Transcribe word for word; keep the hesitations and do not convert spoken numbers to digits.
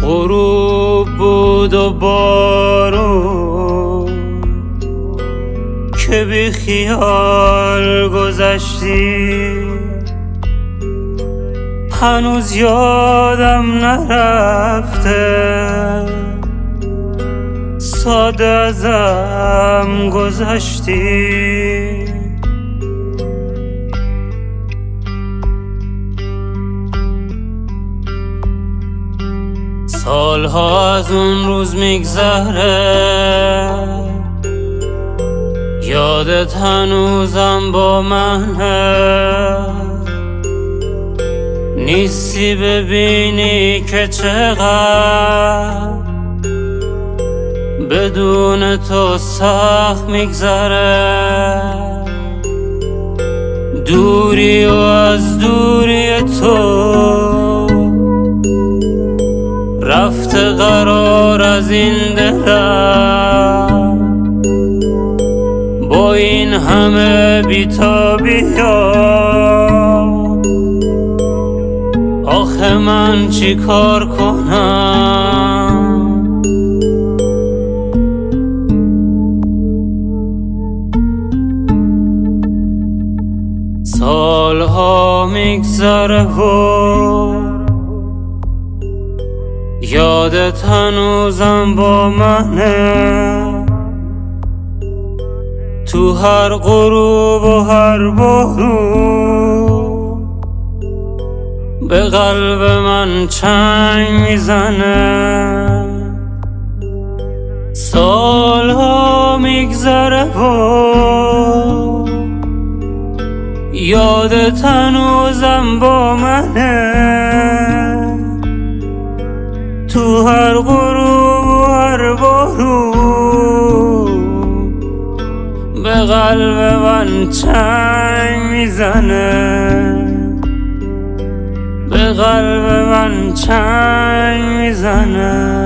غروب بود و بارون که بی خیال گذشتی، هنوز یادم نرفته ساده ازم گذشتی. سالها از اون روز میگذره، یادت هنوزم با منه، نیستی ببینی که چقدر بدون تو سخت میگذره. دوری و از دوری تو رفته قرار از این دلم، با این همه بی‌تابی‌ها آخه من چی کار کنم؟ سالها میگذره و یادت هنوزم با منه، تو هر غروب و هر بارون به قلب من چنگ میزنه. سالها میگذره و یادت هنوزم با منه، تو هر غروب و هر بارون به قلب من چنگ میزنه، به قلب من چنگ میزنه.